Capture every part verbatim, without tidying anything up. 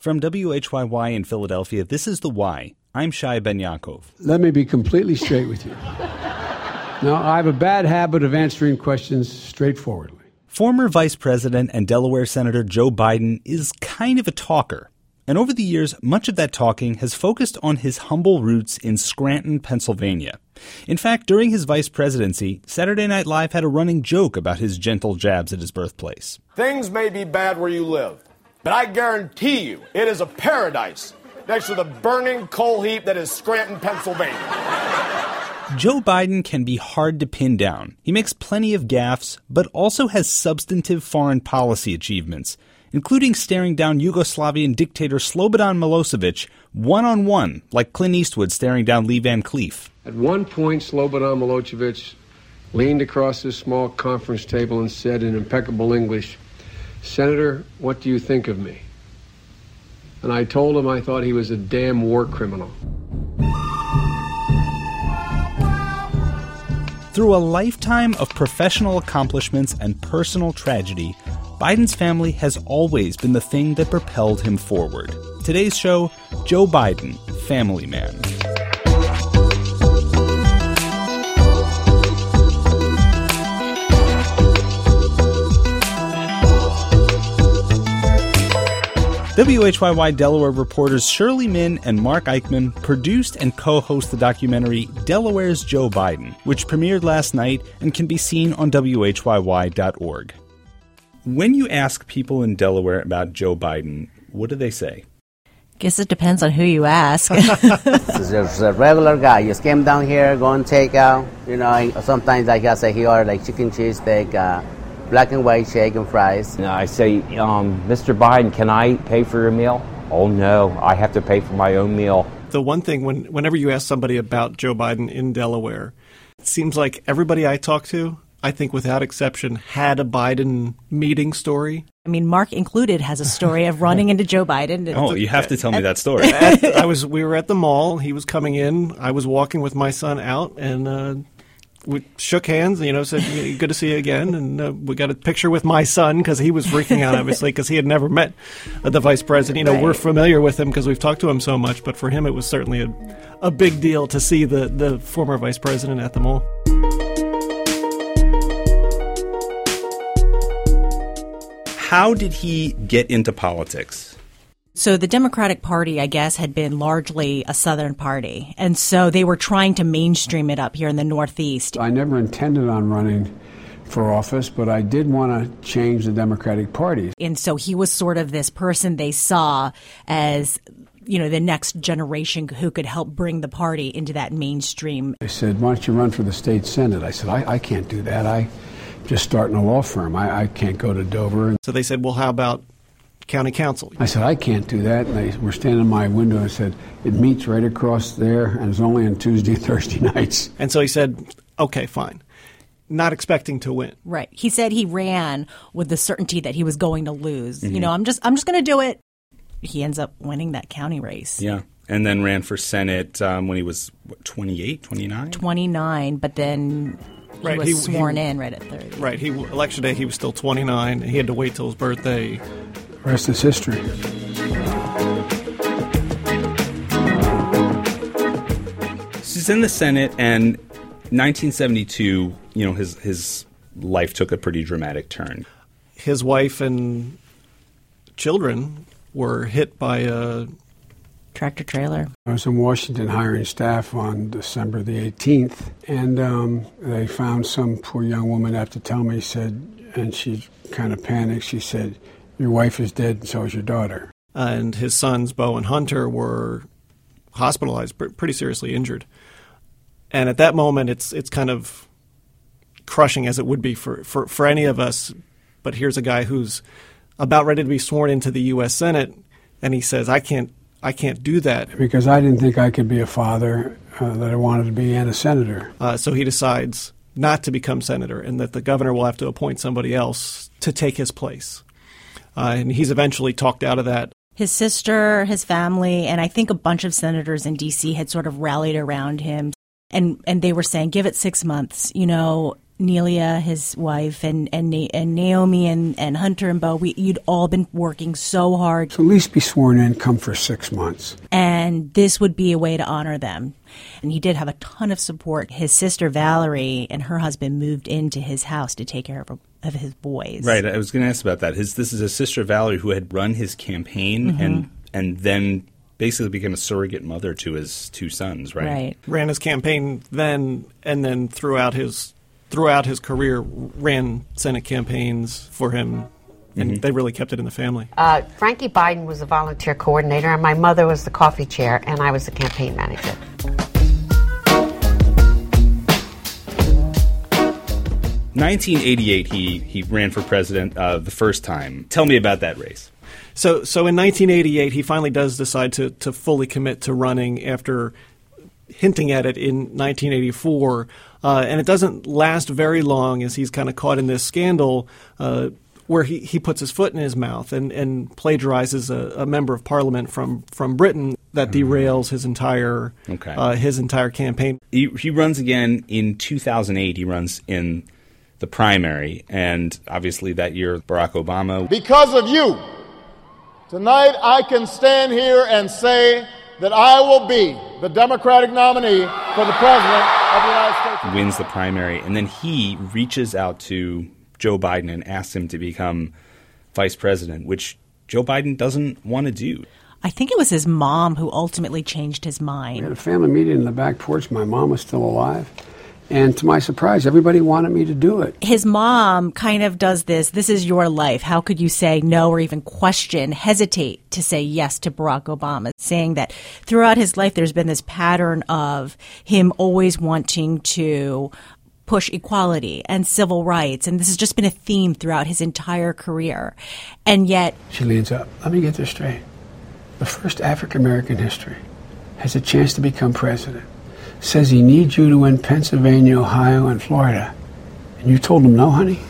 From W H Y Y in Philadelphia, this is The Why. I'm Shai Ben Yaakov. Let me be completely straight with you. Now, I have a bad habit of answering questions straightforwardly. Former Vice President and Delaware Senator Joe Biden is kind of a talker. And over the years, much of that talking has focused on his humble roots in Scranton, Pennsylvania. In fact, during his vice presidency, Saturday Night Live had a running joke about his gentle jabs at his birthplace. Things may be bad where you live, but I guarantee you it is a paradise next to the burning coal heap that is Scranton, Pennsylvania. Joe Biden can be hard to pin down. He makes plenty of gaffes, but also has substantive foreign policy achievements, including staring down Yugoslavian dictator Slobodan Milosevic one-on-one, like Clint Eastwood staring down Lee Van Cleef. At one point, Slobodan Milosevic leaned across this small conference table and said in impeccable English, "Senator, what do you think of me?" And I told him I thought he was a damn war criminal. Through a lifetime of professional accomplishments and personal tragedy, Biden's family has always been the thing that propelled him forward. Today's show, Joe Biden, Family Man. W H Y Y Delaware reporters Shirley Min and Mark Eichman produced and co-host the documentary Delaware's Joe Biden, which premiered last night and can be seen on W H Y Y dot org. When you ask people in Delaware about Joe Biden, what do they say? Guess it depends on who you ask. He's a regular guy. Just came down here, go and take out. You know, sometimes like I say, he ordered like chicken cheese steak, uh, black and white shake and fries. I say, um, Mister Biden, can I pay for your meal? Oh, no, I have to pay for my own meal. The one thing, when, whenever you ask somebody about Joe Biden in Delaware, it seems like everybody I talk to, I think without exception, had a Biden meeting story. I mean, Mark included has a story of running into Joe Biden. Oh, you have to tell me that story. At, I was, we were at the mall. He was coming in. I was walking with my son out, and uh, we shook hands, you know, said, good to see you again. And uh, we got a picture with my son because he was freaking out, obviously, because he had never met uh, the vice president. You know, right. We're familiar with him because we've talked to him so much. But for him, it was certainly a, a big deal to see the, the former vice president at the mall. How did he get into politics? So the Democratic Party, I guess, had been largely a Southern party. And so they were trying to mainstream it up here in the Northeast. I never intended on running for office, but I did want to change the Democratic Party. And so he was sort of this person they saw as, you know, the next generation who could help bring the party into that mainstream. They said, why don't you run for the state Senate? I said, I, I can't do that. I just starting a law firm. I, I can't go to Dover. So they said, well, how about county council? I said, I can't do that. And they were standing in my window and said, it meets right across there, and it's only on Tuesday and Thursday nights. And so he said, okay, fine. Not expecting to win. Right. He said he ran with the certainty that he was going to lose. Mm-hmm. You know, I'm just I'm just going to do it. He ends up winning that county race. Yeah. And then ran for Senate um, when he was, what, twenty-eight, twenty-nine? twenty-nine, but then he right, was he, sworn he, in right at thirty. Right. He election day, he was still twenty-nine. He had to wait till his birthday. The rest is history. He's in the Senate, and nineteen seventy-two, you know, his his life took a pretty dramatic turn. His wife and children were hit by a tractor trailer. I was in Washington hiring staff on December the eighteenth, and um, they found some poor young woman after telling me, said, and she kind of panicked, she said, your wife is dead, and so is your daughter. And his sons, Bo and Hunter, were hospitalized, pretty seriously injured. And at that moment, it's it's kind of crushing, as it would be for, for, for any of us. But here's a guy who's about ready to be sworn into the U S Senate, and he says, I can't I can't do that. Because I didn't think I could be a father, uh, that I wanted to be, and a senator. Uh, so he decides not to become senator, and that the governor will have to appoint somebody else to take his place. Uh, and he's eventually talked out of that. His sister, his family, and I think a bunch of senators in D C had sort of rallied around him. And and they were saying, give it six months. You know, Nelia, his wife, and and, Na- and Naomi and, and Hunter and Bo, we, you'd all been working so hard. So at least be sworn in, come for six months. And this would be a way to honor them. And he did have a ton of support. His sister Valerie and her husband moved into his house to take care of, of his boys. Right. I was going to ask about that. His This is his sister Valerie who had run his campaign mm-hmm. and and then basically became a surrogate mother to his two sons, right? Right. Ran his campaign then, and then throughout his throughout his career ran Senate campaigns for him, and mm-hmm. they really kept it in the family. Uh, Frankie Biden was the volunteer coordinator, and my mother was the coffee chair, and I was the campaign manager. nineteen eighty-eight, he, he ran for president uh, the first time. Tell me about that race. So so in nineteen eighty-eight, he finally does decide to, to fully commit to running after hinting at it in nineteen eighty-four. Uh, and it doesn't last very long as he's kind of caught in this scandal uh, where he, he puts his foot in his mouth and, and plagiarizes a, a member of parliament from, from Britain that derails his entire okay. uh, his entire campaign. He, he runs again in two thousand eight. He runs in the primary, and obviously that year, Barack Obama. Because of you, tonight I can stand here and say that I will be the Democratic nominee for the President of the United States. Wins the primary, and then he reaches out to Joe Biden and asks him to become vice president, which Joe Biden doesn't want to do. I think it was his mom who ultimately changed his mind. We had a family meeting in the back porch. My mom was still alive. And to my surprise, everybody wanted me to do it. His mom kind of does this, this is your life. How could you say no or even question, hesitate to say yes to Barack Obama? Saying that throughout his life, there's been this pattern of him always wanting to push equality and civil rights. And this has just been a theme throughout his entire career. And yet... She leans up. Let me get this straight. The first African-American history has a chance to become president. Says he needs you to win Pennsylvania, Ohio, and Florida. And you told him no, honey?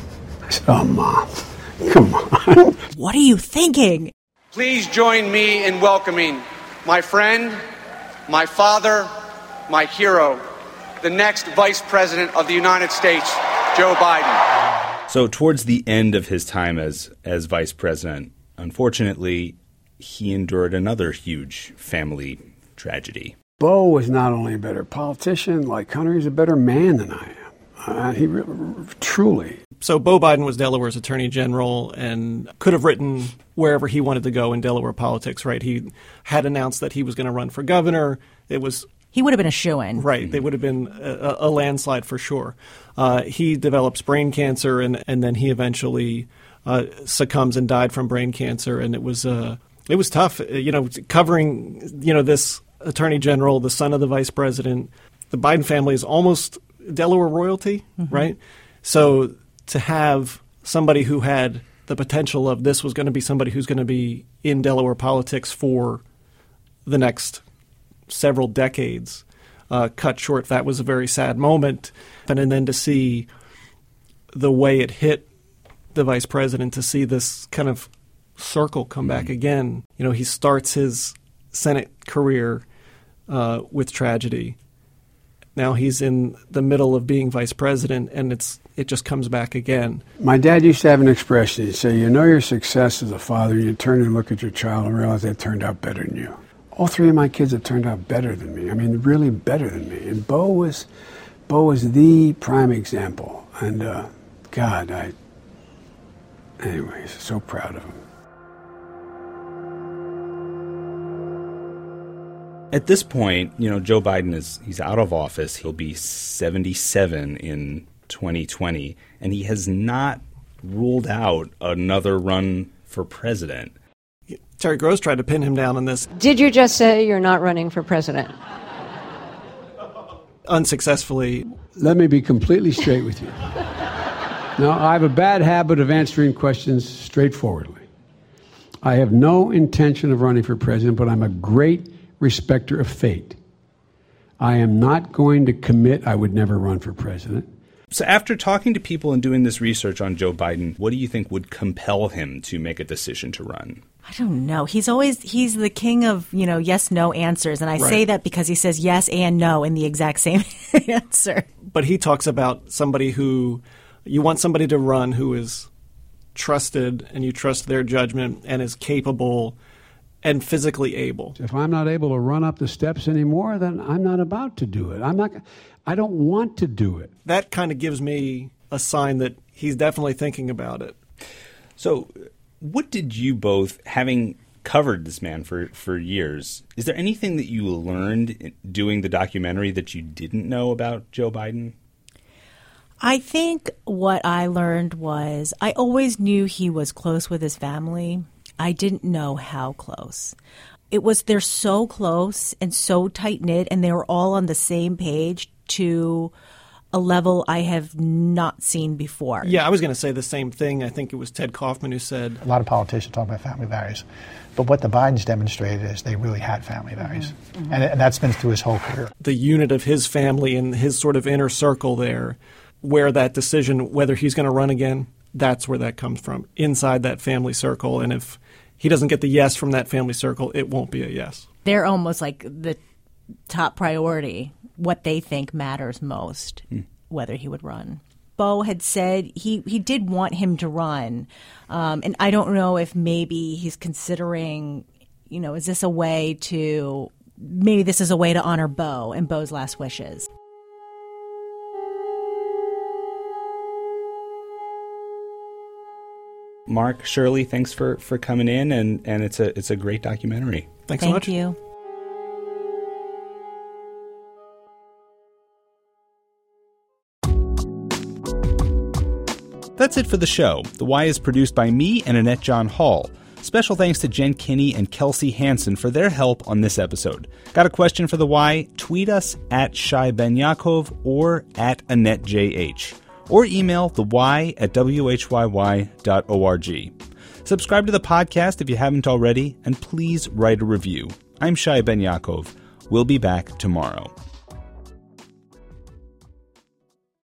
I said, oh, Mom, come on. What are you thinking? Please join me in welcoming my friend, my father, my hero, the next Vice President of the United States, Joe Biden. So towards the end of his time as, as vice president, unfortunately, he endured another huge family tragedy. Bo was not only a better politician, like Hunter, he's a better man than I am. Uh, he re- truly. So Bo Biden was Delaware's attorney general and could have written wherever he wanted to go in Delaware politics, right? He had announced that he was going to run for governor. It was... He would have been a shoo-in. Right. They would have been a, a landslide for sure. Uh, he develops brain cancer, and, and then he eventually uh, succumbs and died from brain cancer. And it was uh, it was tough, you know, covering, you know, this attorney general, the son of the vice president. The Biden family is almost Delaware royalty, mm-hmm. right? So to have somebody who had the potential of this was going to be somebody who's going to be in Delaware politics for the next several decades uh, cut short, that was a very sad moment. And, and then to see the way it hit the vice president, to see this kind of circle come mm-hmm. back again. You know, he starts his Senate career uh, with tragedy. Now he's in the middle of being vice president, and it's it just comes back again. My dad used to have an expression. He'd say, you know your success as a father, and you turn and look at your child and realize they turned out better than you. All three of my kids have turned out better than me. I mean, really better than me. And Bo was, Bo was the prime example. And, uh, God, I, anyways, so proud of him. At this point, you know, Joe Biden is he's out of office. He'll be seventy-seven in twenty twenty, and he has not ruled out another run for president. Terry Gross tried to pin him down on this. Did you just say you're not running for president? Unsuccessfully. Let me be completely straight with you. Now, I have a bad habit of answering questions straightforwardly. I have no intention of running for president, but I'm a great respecter of fate. I am not going to commit I would never run for president. So after talking to people and doing this research on Joe Biden, what do you think would compel him to make a decision to run? I don't know. He's always, he's the king of, you know, yes, no answers. And I right. say that because he says yes and no in the exact same answer. but he talks about somebody who you want somebody to run who is trusted and you trust their judgment and is capable and physically able. If I'm not able to run up the steps anymore, then I'm not about to do it. I'm not. I don't want to do it. That kind of gives me a sign that he's definitely thinking about it. So what did you both, having covered this man for, for years, is there anything that you learned doing the documentary that you didn't know about Joe Biden? I think what I learned was I always knew he was close with his family. I didn't know how close. It was they're so close and so tight-knit, and they were all on the same page to a level I have not seen before. Yeah, I was going to say the same thing. I think it was Ted Kaufman who said... A lot of politicians talk about family values, but what the Bidens demonstrated is they really had family values, mm-hmm. Mm-hmm. And, and that's been through his whole career. The unit of his family and his sort of inner circle there, where that decision, whether he's going to run again, that's where that comes from, inside that family circle. And if he doesn't get the yes from that family circle, it won't be a yes. They're almost like the top priority, what they think matters most, mm. whether he would run. Bo had said he, he did want him to run. Um, and I don't know if maybe he's considering, you know, is this a way to, maybe this is a way to honor Bo and Bo's last wishes. Mark, Shirley, thanks for, for coming in, and, and it's a it's a great documentary. Thanks Thank so much. Thank you. That's it for the show. The Why is produced by me and Annette John Hall. Special thanks to Jen Kinney and Kelsey Hansen for their help on this episode. Got a question for The Why? Tweet us at Shai Ben Yaakov or at Annette J H. Or email the why at w h y y dot org. Subscribe to the podcast if you haven't already, and please write a review. I'm Shai Ben Yaakov. We'll be back tomorrow.